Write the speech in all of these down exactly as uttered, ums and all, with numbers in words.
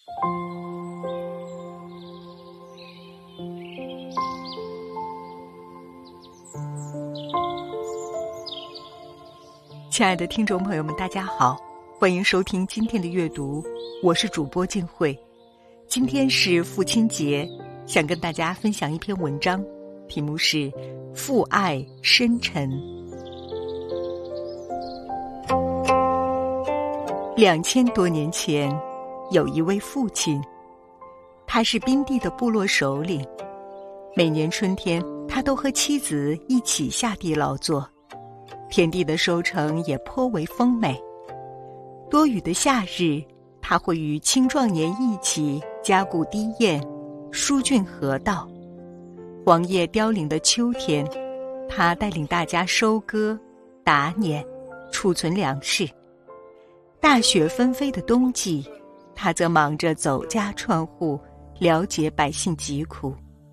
亲爱的听众朋友们，大家好，欢迎收听今天的阅读，我是主播静慧。今天是父亲节，想跟大家分享一篇文章，题目是父爱深沉。两千多年前，有一位父亲，他是宾地的部落首领。每年春天，他都和妻子一起下地劳作，田地的收成也颇为丰美。多雨的夏日，他会与青壮年一起加固堤堰，疏浚河道。黄叶凋零的秋天，他带领大家收割、打碾、储存粮食。大雪纷飞的冬季，他则忙着走家串户，了解百姓疾苦。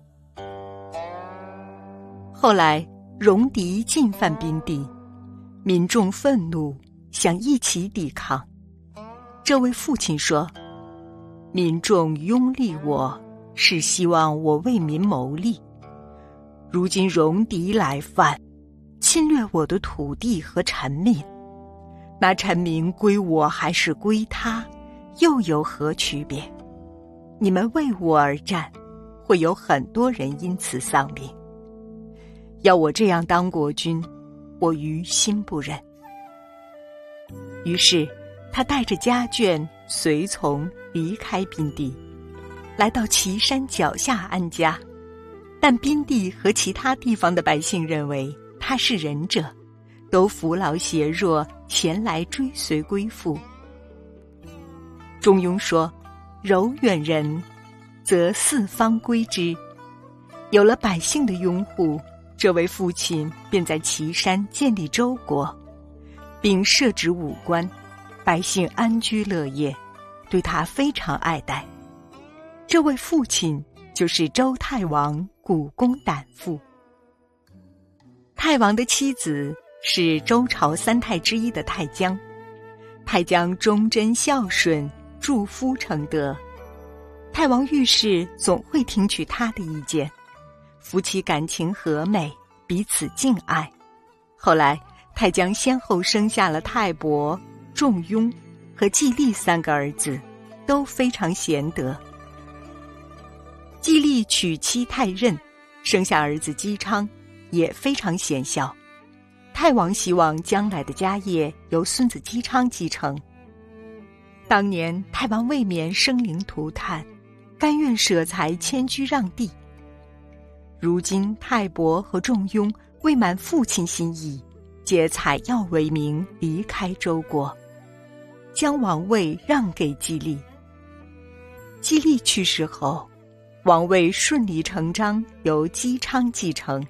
后来，戎狄进犯宾地，民众愤怒，想一起抵抗。这位父亲说：民众拥立我，是希望我为民谋利。如今戎狄来犯，侵略我的土地和臣民，那臣民归我还是归他，又有何区别？你们为我而战，会有很多人因此丧命。要我这样当国君，我于心不忍。于是他带着家眷随从离开宾地，来到岐山脚下安家。但宾地和其他地方的百姓认为他是忍者，都扶老携弱前来追随归父。中庸说：柔远人，则四方归之。有了百姓的拥护，这位父亲便在岐山建立周国，并设置武官，百姓安居乐业，对他非常爱戴。这位父亲就是周太王古公胆父。太王的妻子是周朝三太之一的太姜，太姜忠贞孝顺，助夫成德。太王遇事总会听取他的意见，夫妻感情和美，彼此敬爱。后来太姜先后生下了太伯、仲雍和季历三个儿子，都非常贤德。季历娶妻太任，生下儿子姬昌，也非常贤孝。太王希望将来的家业由孙子姬昌继承。当年太王未免生灵涂炭，甘愿舍财迁居让地。如今太伯和仲雍未满父亲心意，借采药为名离开周国，将王位让给季历。季历去世后，王位顺理成章由姬昌继承。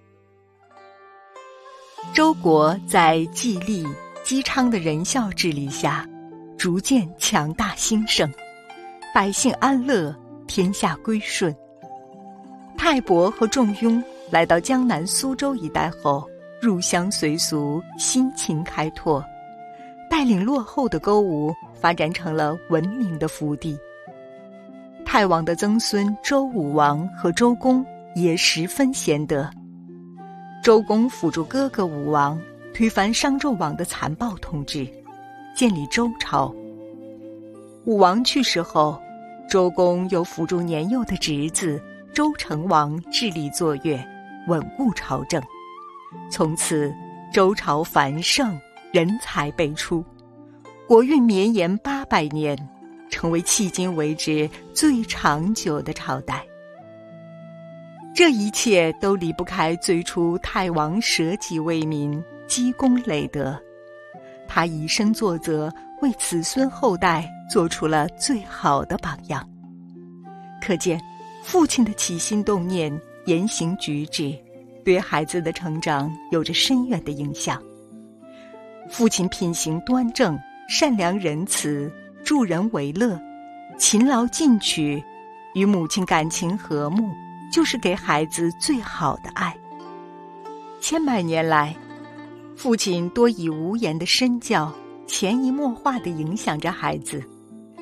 周国在季历、姬昌的仁孝治理下，逐渐强大兴盛，百姓安乐，天下归顺。太伯和仲雍来到江南苏州一带后，入乡随俗，辛勤开拓，带领落后的勾吴发展成了文明的福地。太王的曾孙周武王和周公也十分贤德。周公辅助哥哥武王推翻商纣王的残暴统治，建立周朝。武王去世后，周公又辅助年幼的侄子周成王治理作乐，稳固朝政。从此周朝繁盛，人才辈出，国运绵延八百年，成为迄今为止最长久的朝代。这一切都离不开最初太王舍己为民，积功累德。他以身作则，为子孙后代做出了最好的榜样。可见父亲的起心动念、言行举止，对孩子的成长有着深远的影响。父亲品行端正，善良仁慈，助人为乐，勤劳进取，与母亲感情和睦，就是给孩子最好的爱。千百年来，父亲多以无言的身教，潜移默化地影响着孩子，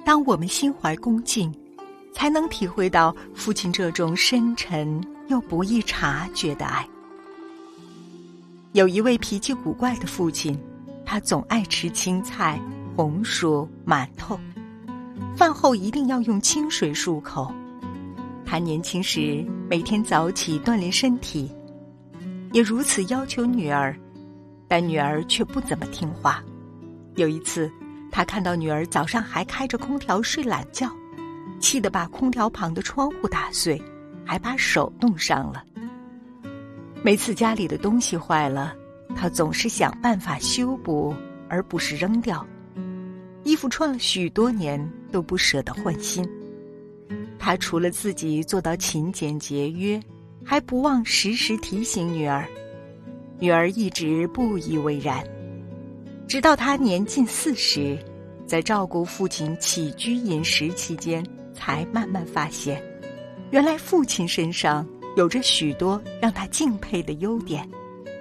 当我们心怀恭敬，才能体会到父亲这种深沉又不易察觉的爱。有一位脾气古怪的父亲，他总爱吃青菜、红薯、馒头，饭后一定要用清水漱口。他年轻时每天早起锻炼身体，也如此要求女儿，但女儿却不怎么听话。有一次，他看到女儿早上还开着空调睡懒觉，气得把空调旁的窗户打碎，还把手弄伤了。每次家里的东西坏了，他总是想办法修补，而不是扔掉。衣服穿了许多年都不舍得换新。他除了自己做到勤俭节约，还不忘时时提醒女儿。女儿一直不以为然，直到他年近四十，在照顾父亲起居饮食期间，才慢慢发现，原来父亲身上有着许多让他敬佩的优点。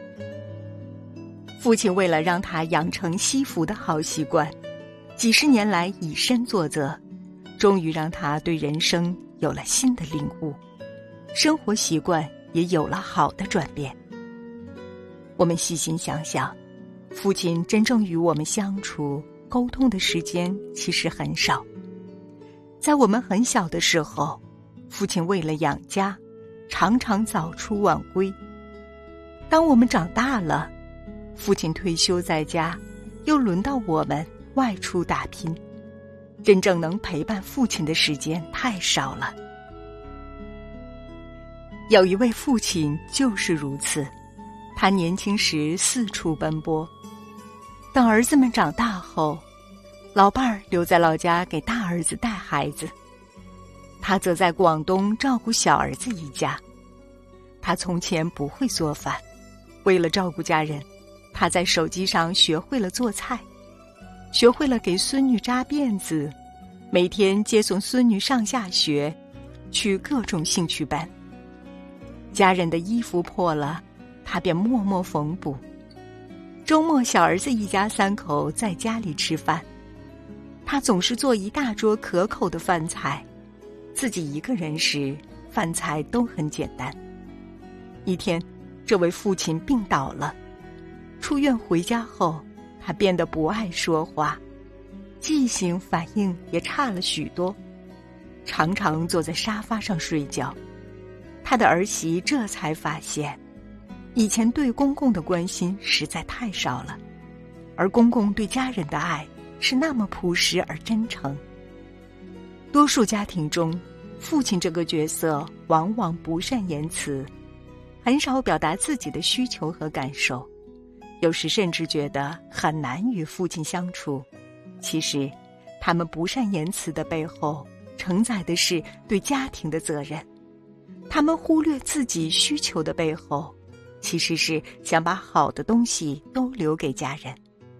父亲为了让他养成惜福的好习惯，几十年来以身作则，终于让他对人生有了新的领悟，生活习惯也有了好的转变。我们细心想想，父亲真正与我们相处沟通的时间其实很少。在我们很小的时候，父亲为了养家，常常早出晚归。当我们长大了，父亲退休在家，又轮到我们外出打拼，真正能陪伴父亲的时间太少了。有一位父亲就是如此，他年轻时四处奔波，等儿子们长大后，老伴儿留在老家给大儿子带孩子，他则在广东照顾小儿子一家。他从前不会做饭，为了照顾家人，他在手机上学会了做菜，学会了给孙女扎辫子，每天接送孙女上下学，去各种兴趣班。家人的衣服破了，他便默默缝补。周末小儿子一家三口在家里吃饭，他总是做一大桌可口的饭菜，自己一个人时，饭菜都很简单。一天，这位父亲病倒了，出院回家后，他变得不爱说话，记性反应也差了许多，常常坐在沙发上睡觉。他的儿媳这才发现，以前对公公的关心实在太少了，而公公对家人的爱是那么朴实而真诚。多数家庭中，父亲这个角色往往不善言辞，很少表达自己的需求和感受，有时甚至觉得很难与父亲相处。其实，他们不善言辞的背后，承载的是对家庭的责任。他们忽略自己需求的背后，其实是想把好的东西都留给家人。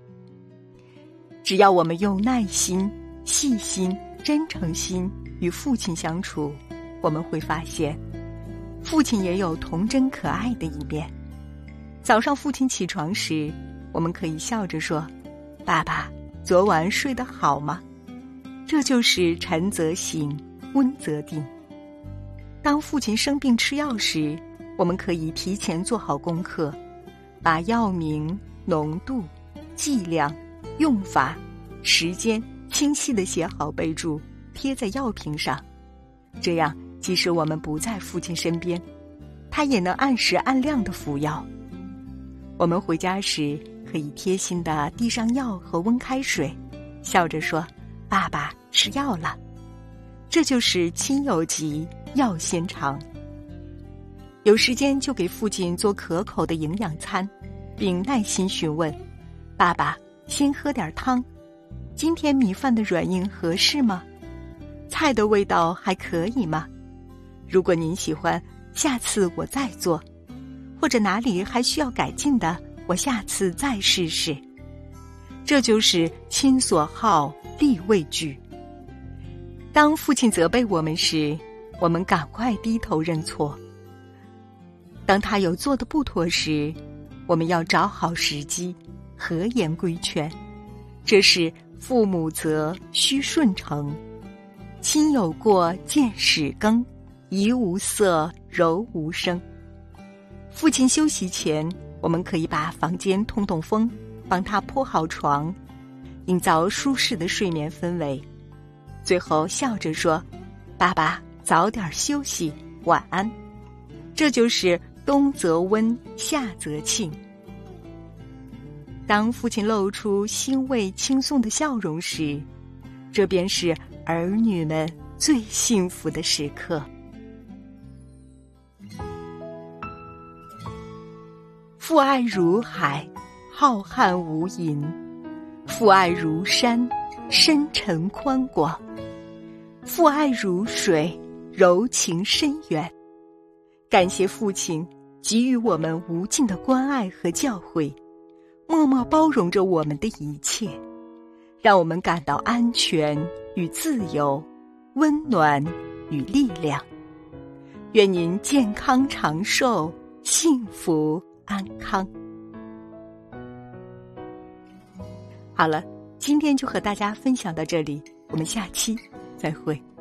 只要我们用耐心、细心、真诚心与父亲相处，我们会发现，父亲也有童真可爱的一面。早上父亲起床时，我们可以笑着说：“爸爸，昨晚睡得好吗？”这就是晨则省，温则定。当父亲生病吃药时，我们可以提前做好功课，把药名、浓度、剂量、用法、时间清晰地写好备注，贴在药瓶上。这样，即使我们不在父亲身边，他也能按时按量地服药。我们回家时，可以贴心地递上药和温开水，笑着说：“爸爸吃药了。”这就是亲有急，药先尝。有时间就给父亲做可口的营养餐，并耐心询问：“爸爸，先喝点汤，今天米饭的软硬合适吗？菜的味道还可以吗？如果您喜欢，下次我再做，或者哪里还需要改进的，我下次再试试。”这就是亲所好，力为具。当父亲责备我们时，我们赶快低头认错。当他有做的不妥时，我们要找好时机，和颜规劝。这是父母责，须顺承。亲有过，见始更，怡无色，柔无声。父亲休息前，我们可以把房间通通风，帮他铺好床，营造舒适的睡眠氛围。最后笑着说：“爸爸，早点休息，晚安。”这就是冬则温，夏则庆。当父亲露出欣慰轻松的笑容时，这便是儿女们最幸福的时刻。父爱如海，浩瀚无垠；父爱如山，深沉宽广；父爱如水，柔情深远。感谢父亲给予我们无尽的关爱和教诲，默默包容着我们的一切，让我们感到安全与自由，温暖与力量。愿您健康长寿，幸福安康。好了，今天就和大家分享到这里，我们下期再会。